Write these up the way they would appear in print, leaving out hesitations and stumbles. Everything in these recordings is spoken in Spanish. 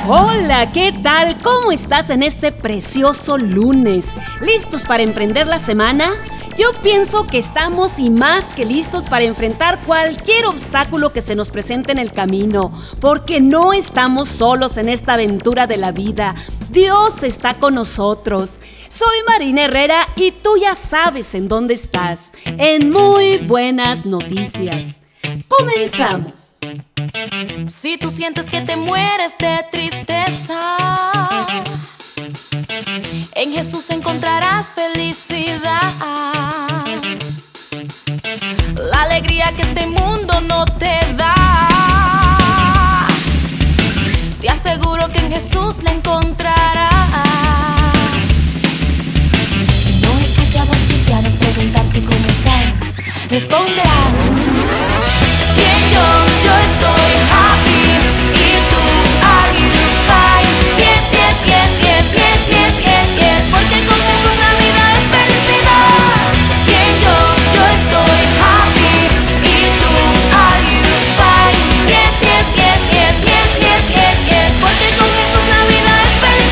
Hola, ¿qué tal? ¿Cómo estás en este precioso lunes? ¿Listos para emprender la semana? Yo pienso que estamos y más que listos para enfrentar cualquier obstáculo que se nos presente en el camino, porque no estamos solos en esta aventura de la vida. Dios está con nosotros. Soy Marina Herrera y tú ya sabes en dónde estás. En Muy Buenas Noticias. ¡Comenzamos! Si tú sientes que te mueres de tristeza, en Jesús encontrarás felicidad. La alegría que este mundo no te da, te aseguro que en Jesús la encontrarás. Si no he escuchado a los cristianos preguntarse cómo están, responderán: ¿quién yo estoy happy. ¿Y tú, are you fine? Yes, yes, yes, yes, yes, yes, yes, yes. Porque con Jesús la vida es felicidad. ¿Quién yo estoy happy. ¿Y tú, are you fine? Yes, yes, yes, yes, yes, yes, yes, yes. Porque con Jesús la vida es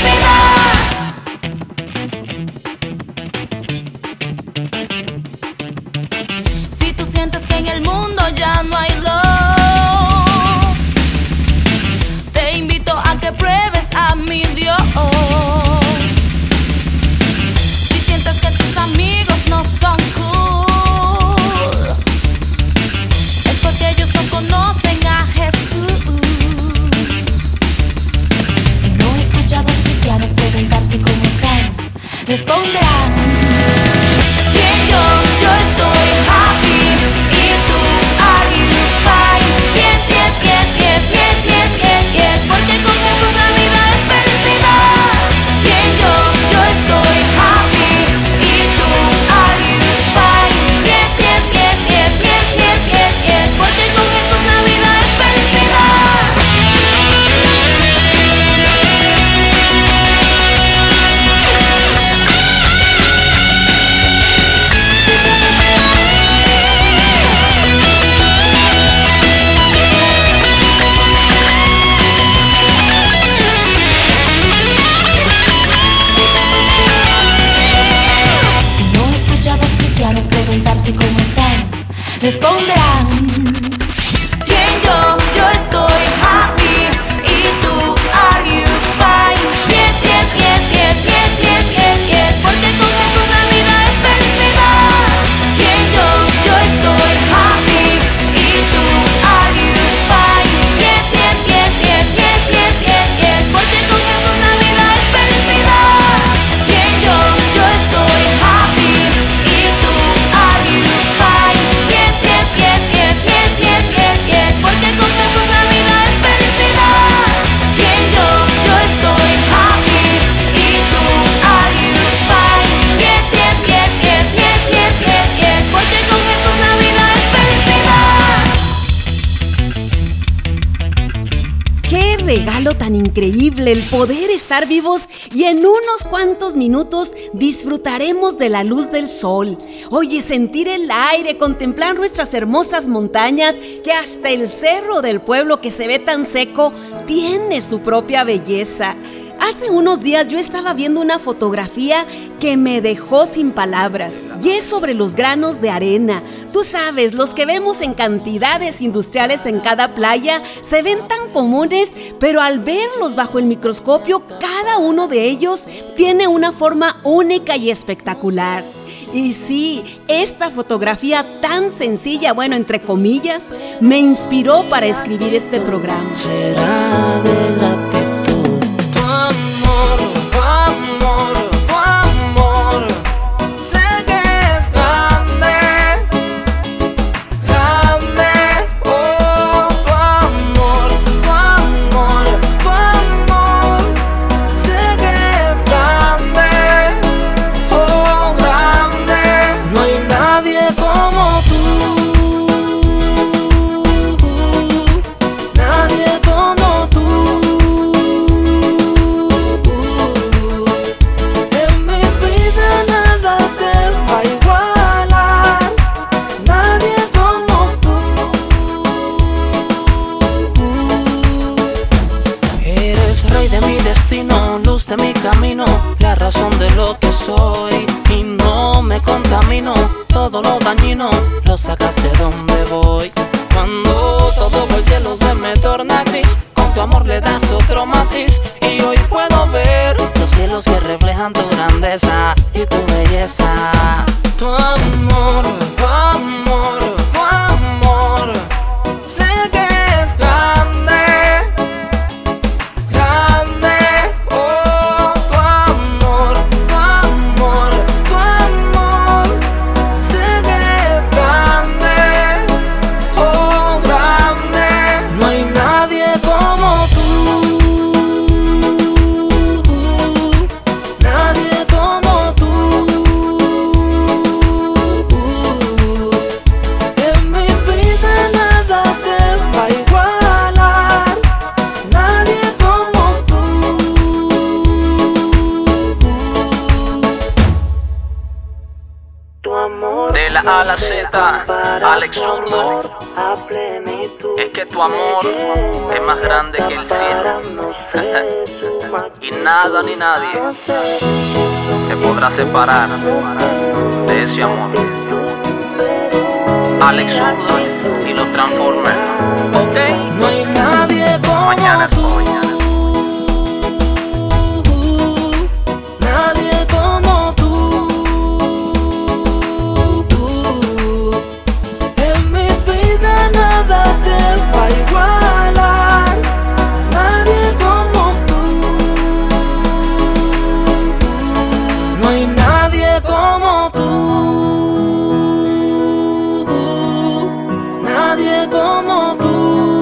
felicidad. Si tú sientes que en el mundo ya no hay love, te invito a que pruebes a mi Dios. Si sientes que tus amigos no son cool, es porque ellos no conocen a Jesús. Si no he escuchado a los cristianos preguntarse cómo están, responderán: ¿quién yo estoy happy. ¿Y tú, are you fine? Yes, yes, yes, yes, yes, yes, yes, yes. Porque con Jesús la vida es felicidad. ¿Quién yo estoy happy. ¿Y tú, are you fine? Yes, yes, yes, yes, yes, yes, yes, yes. Porque con Jesús la vida es felicidad. Si no he escuchado a los cristianos preguntarse cómo están, responderán: ¿quién yo estoy happy. ¿Y tú, are you fine? Yes, yes, yes, yes, yes, yes, yes, yes. Porque con Jesús la vida es felicidad. ¿Quién yo estoy happy. ¿Y tú, are you fine? Yes, yes, yes, yes, yes, yes, yes, yes. Porque con Jesús la vida es felicidad. ¿Quién yo estoy happy. ¿Y tú, are you fine? Yes, yes, yes, yes, yes, yes, yes, yes. Porque con Jesús la vida es felicidad. ¿Quién yo estoy happy. ¿Y tú, are you fine? Yes, yes, yes, yes, yes, yes, yes, yes. Porque con Jesús la vida es felicidad. ¡Qué regalo tan increíble el poder estar vivos! Y en unos cuantos minutos disfrutaremos de la luz del sol. Oye, sentir el aire, contemplar nuestras hermosas montañas, que hasta el cerro del pueblo que se ve tan seco tiene su propia belleza. Hace unos días yo estaba viendo una fotografía que me dejó sin palabras, y es sobre los granos de arena. Tú sabes, los que vemos en cantidades industriales en cada playa se ven tan comunes, pero al verlos bajo el microscopio, cada uno de ellos tiene una forma única y espectacular. Y sí, esta fotografía tan sencilla, bueno, entre comillas, me inspiró para escribir este programa. Será de la actitud. Tu amor, tu amor, tu amor. Sé que es grande, grande. Oh, tu amor, tu amor, tu amor. Sé que es grande, oh, grande. No hay nadie como tú, nadie como tú. luz de mi camino, la razón de lo que soy. Y no me contamino, todo lo dañino lo sacaste donde voy. Cuando todo el cielo se me torna gris, con tu amor le das otro matiz. Y hoy puedo ver los cielos que reflejan tu grandeza y tu belleza. Tu amor, tu amor, tu amor, sé que es grande, grande. Oh, tu amor, tu amor, tu amor, sé que es grande, oh, grande. No hay nadie como tú, nadie como tú. En mi vida nada te va a igualar, nadie como tú. Tu amor de la A a la Z, Alex Zurdo. Es que tu amor es más grande que el cielo. Y nada ni nadie te podrá separar de ese amor. Alex Zurdo y los Transformers. Ok. No hay nadie como mañana tú. Nadie como tú. En mi vida nada te va a igualar, nadie como tú. No hay nadie como tú, nadie como tú.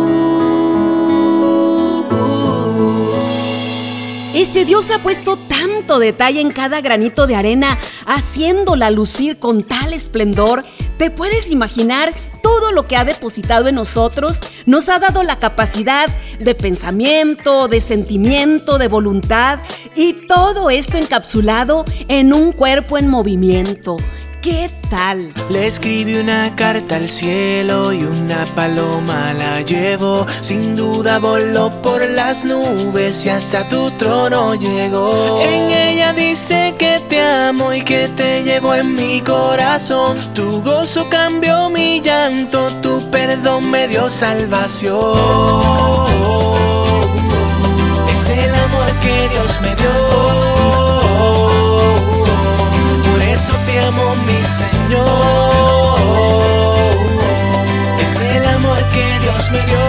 Ese Dios ha puesto tanto detalle en cada granito de arena, haciéndola lucir con tal esplendor. ¿Te puedes imaginar todo lo que ha depositado en nosotros? Nos ha dado la capacidad de pensamiento, de sentimiento, de voluntad, y todo esto encapsulado en un cuerpo en movimiento. ¿Qué tal? Le escribí una carta al cielo y una paloma la llevó. Sin duda voló por las nubes y hasta tu trono llegó. En ella dice que te amo y que te llevo en mi corazón. Tu gozo cambió mi llanto, tu perdón me dio salvación. Es el amor que Dios me dio. Por eso te amo, mi Señor. Es el amor que Dios me dio.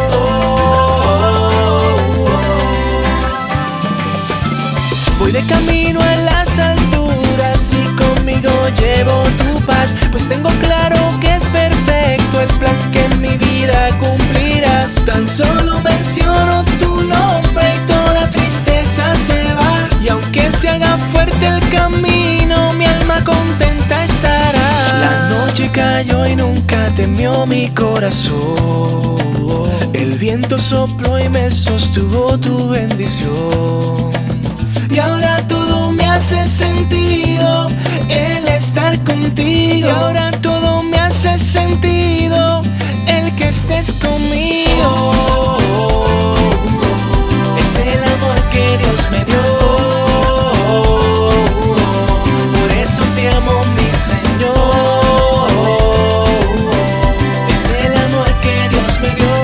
Voy de camino a las alturas y conmigo llevo tu paz, pues tengo claro que es perfecto el plan que en mi vida cumplirás. Tan solo menciono tu nombre y toda tristeza se va, y aunque se haga fuerte el camino, mi alma contenta estará. La noche cayó y nunca temió mi corazón. El viento sopló y me sostuvo tu bendición. Y ahora todo me hace sentido el estar contigo. Y ahora todo me hace sentido el que estés conmigo. Es el amor que Dios me dio. Por eso te amo, mi Señor. Es el amor que Dios me dio.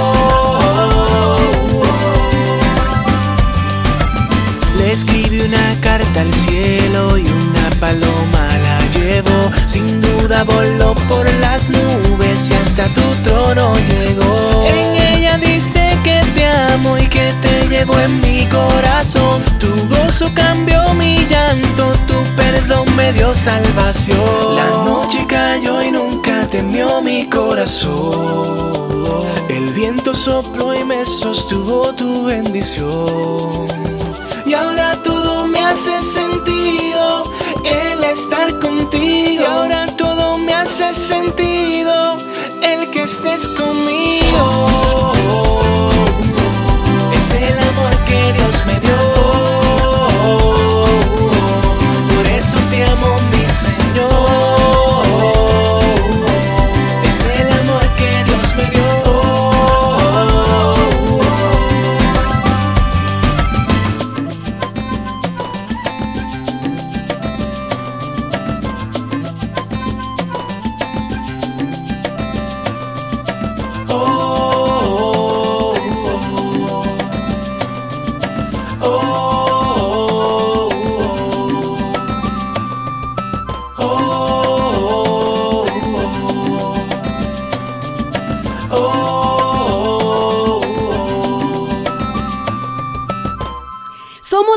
Le escribí una carta al cielo y una paloma la llevó. Sin duda voló por las nubes y hasta tu trono llegó. En ella dice que te amo y que te llevo en mi corazón. Tu gozo cambió mi llanto, tu perdón me dio salvación. La noche cayó y nunca temió mi corazón. El viento sopló y me sostuvo tu bendición. Y ahora todo me hace sentido el estar contigo. Y ahora todo me hace sentido el que estés conmigo. Es el amor que Dios me dio. Por eso te amo, mi Señor. Es el amor que Dios me dio.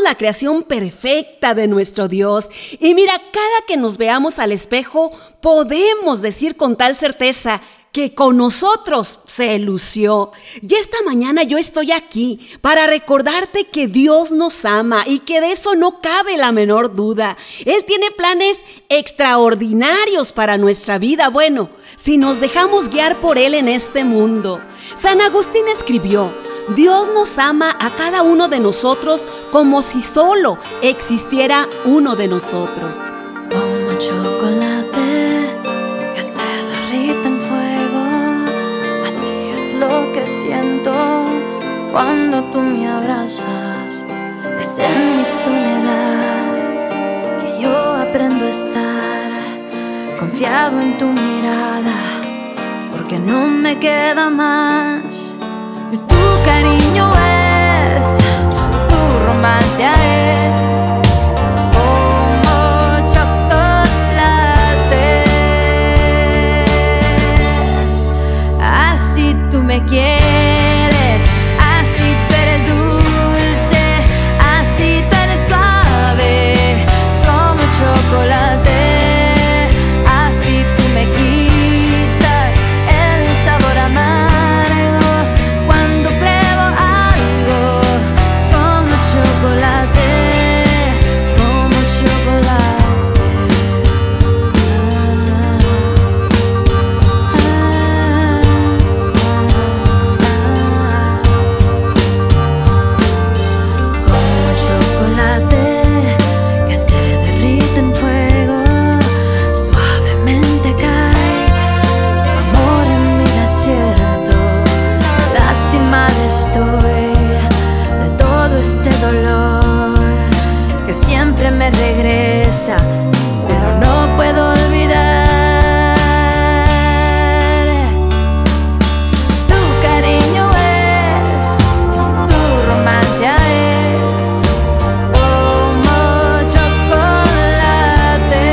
la creación perfecta de nuestro Dios. Y mira, cada que nos veamos al espejo, podemos decir con tal certeza que con nosotros se lució. Y esta mañana yo estoy aquí para recordarte que Dios nos ama y que de eso no cabe la menor duda. Él tiene planes extraordinarios para nuestra vida, bueno, si nos dejamos guiar por Él en este mundo. San Agustín escribió: Dios nos ama a cada uno de nosotros como si solo existiera uno de nosotros. Como chocolate que se derrite en fuego, así es lo que siento cuando tú me abrazas. Es en mi soledad que yo aprendo a estar confiado en tu mirada, porque no me queda más. Y tu cariño es, tu romancia es como chocolate. Así tú me quieres, así tú eres dulce, así tú eres suave como chocolate. Así tú me quitas el sabor amargo cuando pruebo algo como chocolate, como chocolate. Como chocolate que se derrite en fuego, suavemente cae tu amor en mi desierto. Lastimada estoy de todo este dolor que siempre me regresa, pero no puedo olvidar. Tu cariño es, tu romancia es como chocolate.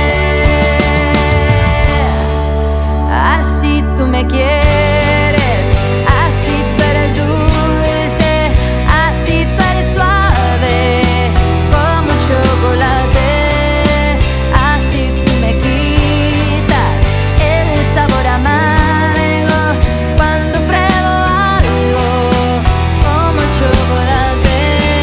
Así tú me quieres, así tú eres dulce, así tú eres suave como chocolate. Así tú me quitas el sabor amargo cuando pruebo algo como chocolate.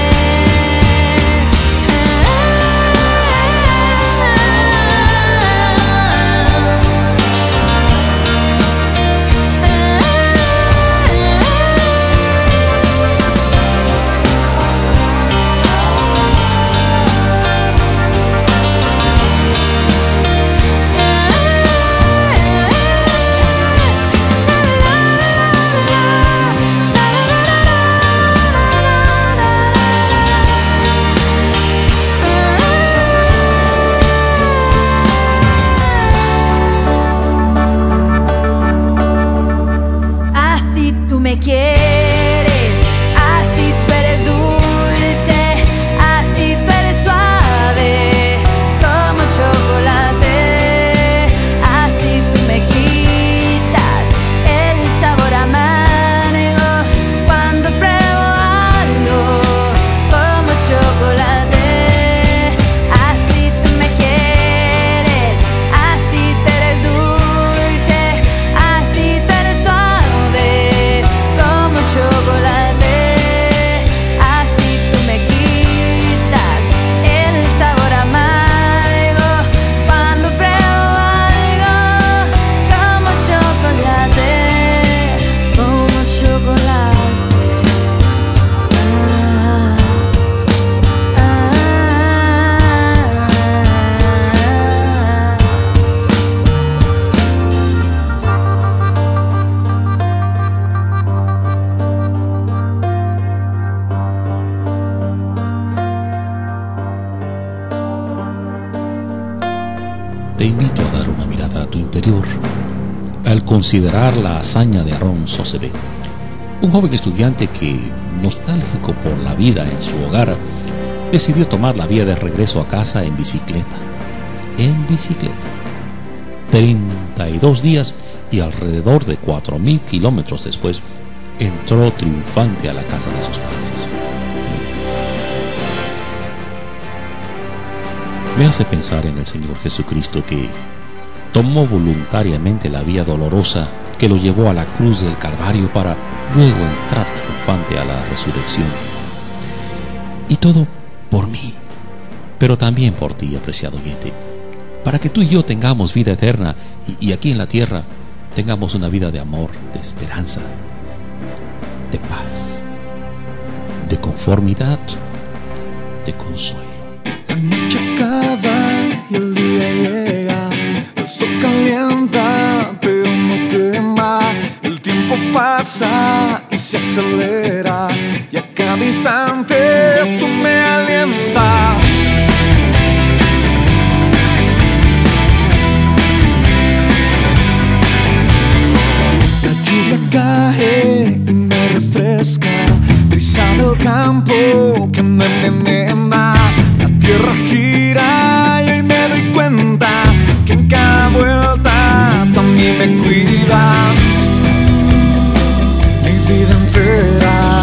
Así tú me quieres, así tú eres dulce, así tú eres suave como chocolate. Así tú me quitas el sabor amargo cuando pruebo algo como chocolate. Así tú me quieres, así tú eres dulce, así tú eres suave como chocolate. Así tú me quitas el sabor amargo cuando pruebo algo como chocolate, como chocolate. Te invito a dar una mirada a tu interior al considerar la hazaña de Aarón Sosebé, un joven estudiante que, nostálgico por la vida en su hogar, decidió tomar la vía de regreso a casa en bicicleta. En bicicleta. 32 días y alrededor de 4.000 kilómetros después, entró triunfante a la casa de sus padres. me hace pensar en el Señor Jesucristo, que tomó voluntariamente la vía dolorosa que lo llevó a la cruz del Calvario para luego entrar triunfante a la resurrección. Y todo por mí, pero también por ti, apreciado oyente, para que tú y yo tengamos vida eterna y aquí en la tierra tengamos una vida de amor, de esperanza, de paz, de conformidad, de consuelo. La noche acaba y el día llega, el sol calienta pero no quema, el tiempo pasa y se acelera y a cada instante tú me alientas. La lluvia cae y me refresca, brisa del campo que me envenena. La tierra gira y hoy me doy cuenta que en cada vuelta tú a mí me cuidas. Mi vida entera,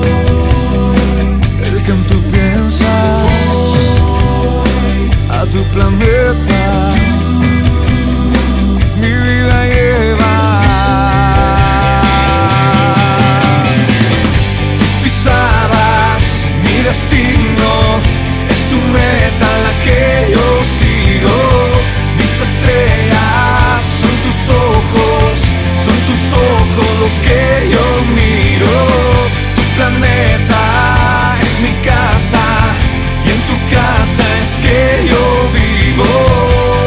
el que tú piensas, a tu planeta, mi vida lleva. Mi destino es tu meta, la que yo sigo. Mis estrellas son tus ojos los que yo miro. Tu planeta es mi casa y en tu casa es que yo vivo.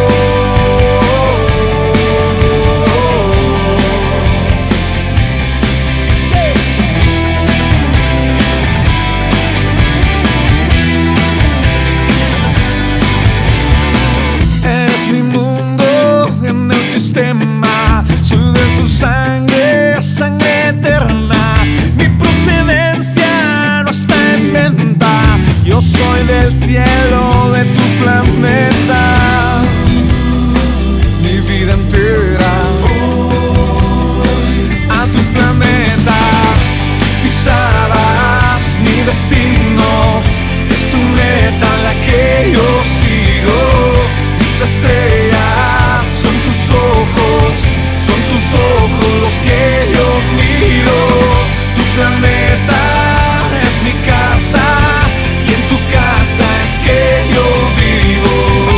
Soy de tu sangre, sangre eterna. Mi procedencia no está en venta. Yo soy del cielo, de tu planeta. Mi vida entera a tu planeta. Tus pisadas, mi destino es tu meta, la que yo sigo. Mis estrellas son tus ojos los que yo miro. Tu planeta es mi casa y en tu casa es que yo vivo.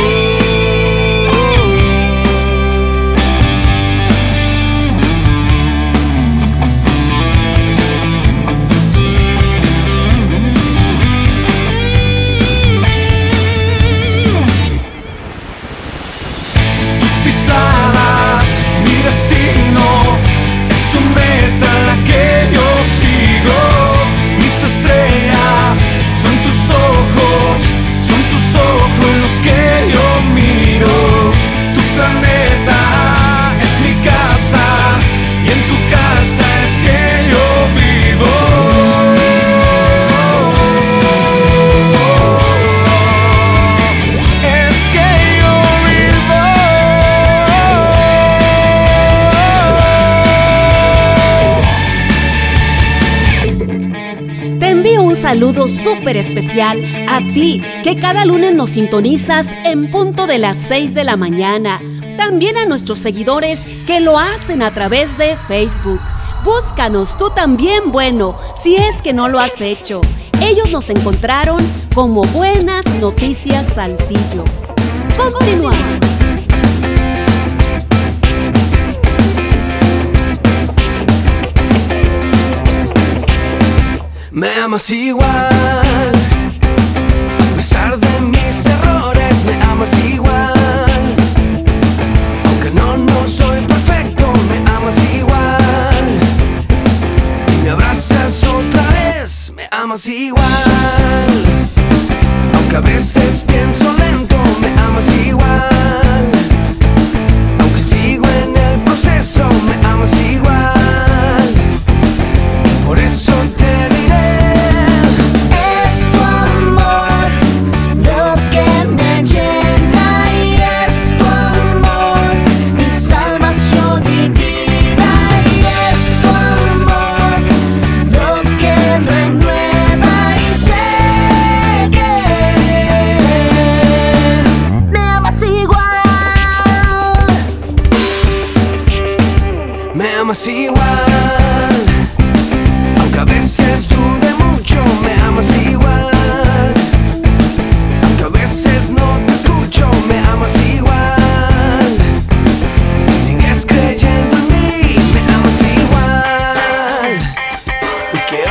Tus pisadas, mi destino es tu meta, la que yo sigo. Mis estrellas son tus ojos los que yo miro. Tu planeta es mi casa y en tu casa es que yo vivo. Es que yo vivo. Te envío un saludo súper especial a ti, que cada lunes nos sintonizas en punto de las 6 de la mañana. También a nuestros seguidores que lo hacen a través de Facebook. Búscanos tú también, bueno, si es que no lo has hecho. Ellos nos encontraron como Buenas Noticias Saltillo. Continuamos. Me amas igual, a pesar de mis errores, me amas igual. Aunque no soy perfecto, me amas igual. Y me abrazas otra vez, me amas igual. Aunque a veces pienso lento, me amas igual. Aunque sigo en el proceso, me amas igual. Por eso te diré.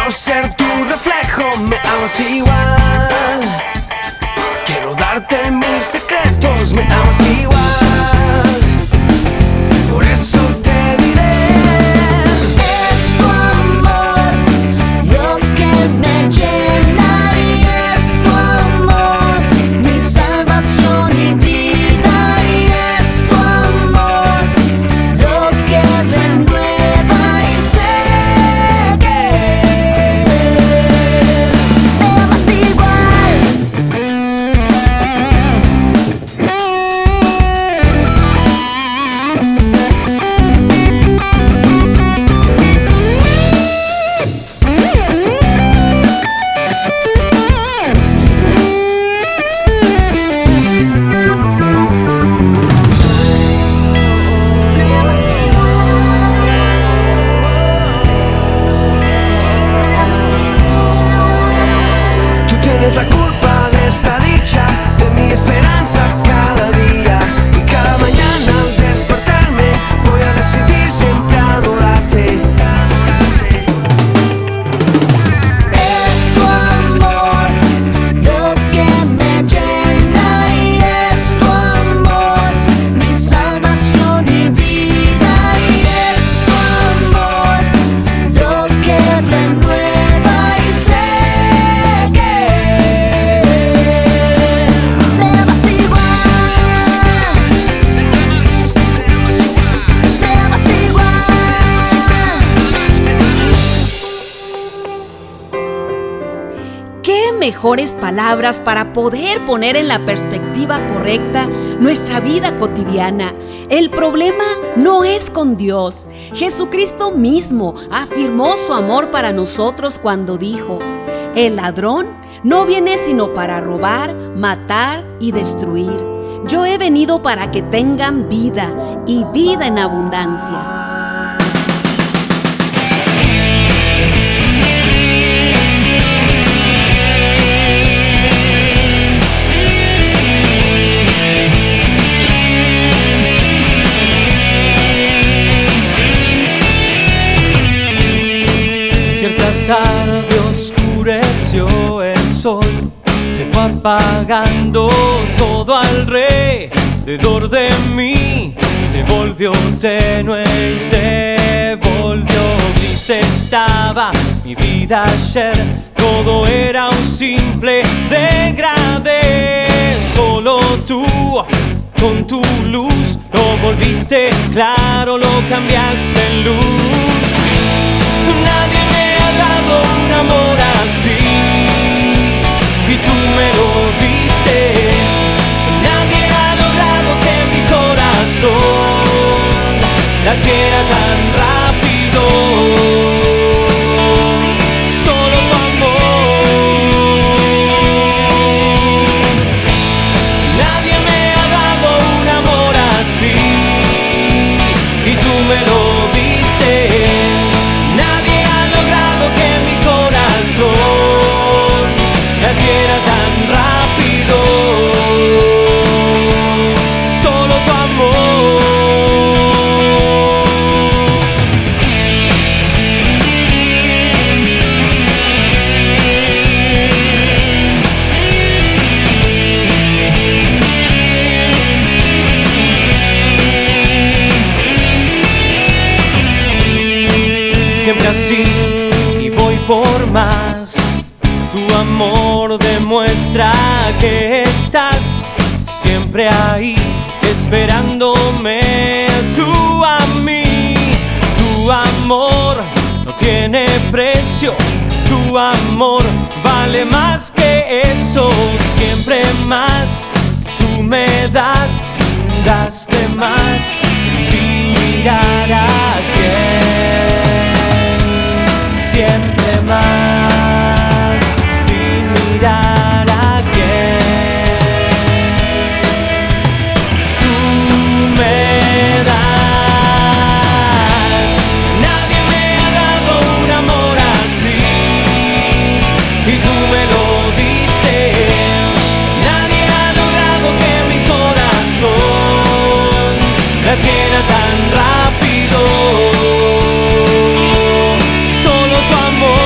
Quiero ser tu reflejo, me amas igual. Quiero darte mis secretos, me amas igual. Por eso te diré. Es tu amor lo que me llena y es tu amor mi salvación y vida y es tu amor lo que renueva y sé que me amas igual. Tú tienes la culpa de esta dicha, de mi esperanza cada día. Y cada mañana al despertarme voy a decidir siempre adorarte. Es tu amor lo que me llena y es tu amor mi salvación y vida y es tu amor lo que renueva y sé que me amas igual. Me amas igual. ¿Qué mejores palabras para poder poner en la perspectiva correcta nuestra vida cotidiana? El problema no es con Dios. Jesucristo mismo afirmó su amor para nosotros cuando dijo: el ladrón no viene sino para robar, matar y destruir. Yo he venido para que tengan vida y vida en abundancia. Cierta tarde oscureció el sol, se fue apagando todo alrededor de mí. Se volvió tenue y se volvió gris. Estaba mi vida ayer, todo era un simple degradé. Solo tú, con tu luz, lo volviste claro, lo cambiaste en luz. Nadie me ha dado un amor así y tú me lo diste. Nadie ha logrado que mi corazón latiera tan rápido. Solo tu amor. Nadie me ha dado un amor así y tú me lo diste. Nadie ha logrado que mi corazón latiera tan rápido. Solo tu amor. Siempre así y voy por más. Tu amor demuestra que estás siempre ahí, esperándome tú a mí. Tu amor no tiene precio, tu amor vale más que eso. Siempre más, tú me das de más, sin mirar a quién. Siempre más, sin mirar a quién. Tú me das. Nadie me ha dado un amor así y tú me lo diste. Nadie ha logrado que mi corazón latiera tan rápido. Solo tu amor.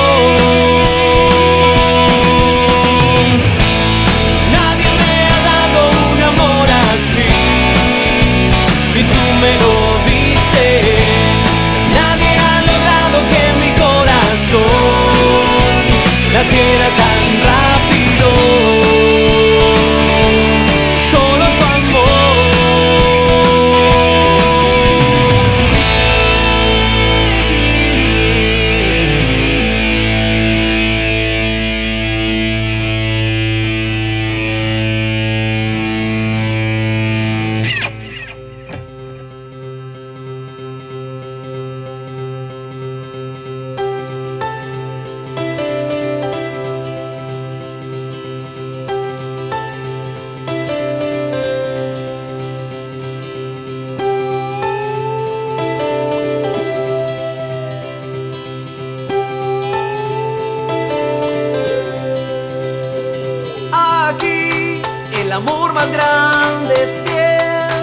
más grande es fiel.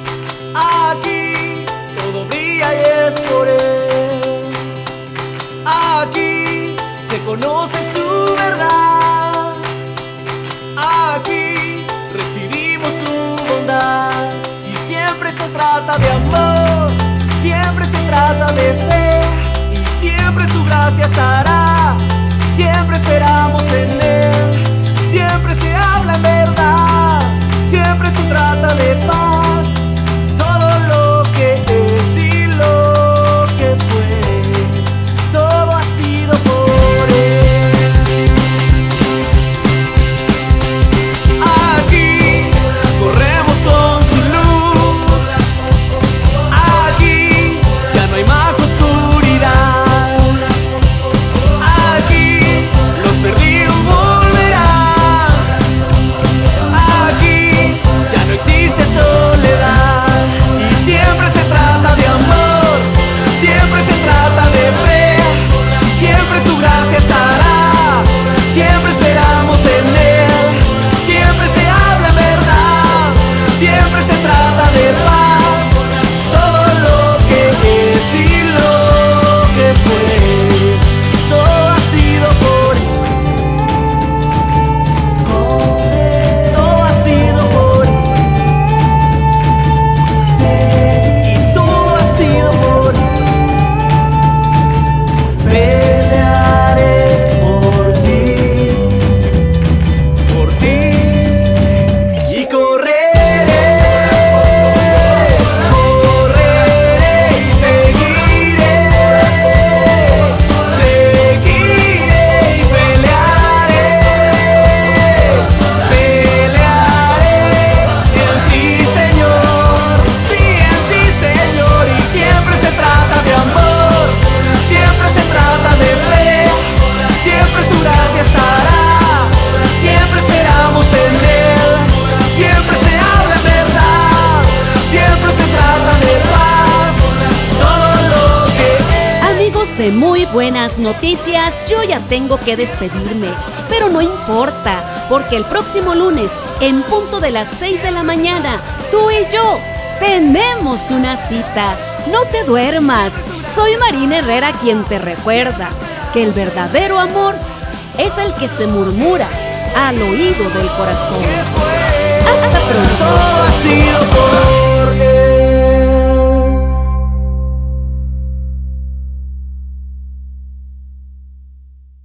Aquí todo brilla y es por Él. Aquí se conoce su verdad. Aquí recibimos su bondad. Y siempre se trata de amor, siempre se trata de fe. Y siempre su gracia estará. Siempre esperamos en Él. Siempre se habla en verdad. Siempre se trata de paz. Todo lo que es y lo que fue, todo ha sido por Él. Aquí corremos con su luz. Aquí ya no hay más oscuridad. Aquí los perdidos volverán. Aquí ya no existe soledad. Y siempre se trata de amor, siempre se trata de fe. Y siempre su gracia estará. Siempre esperamos en Él. Siempre se habla en verdad. Siempre se trata de paz. Todo lo que es y lo que fue, todo ha sido por Él. Todo ha sido por Él. Y todo ha sido por Él. Pelearé por ti y correré y seguiré y pelearé en ti, Señor, sí, en ti, Señor. Y siempre se trata de amor, siempre se trata de fe. Siempre su gracia estará. Siempre esperamos en Él. Siempre se habla en verdad. Siempre se trata de paz. Todo lo que Amigos de Muy Buenas Noticias, yo ya tengo que despedirme, pero no importa, porque el próximo lunes, en punto de las 6 de la mañana, tú y yo tenemos una cita. No te duermas. Soy Marina Herrera quien te recuerda que el verdadero amor es el que se murmura al oído del corazón. Hasta pronto. todo ha sido por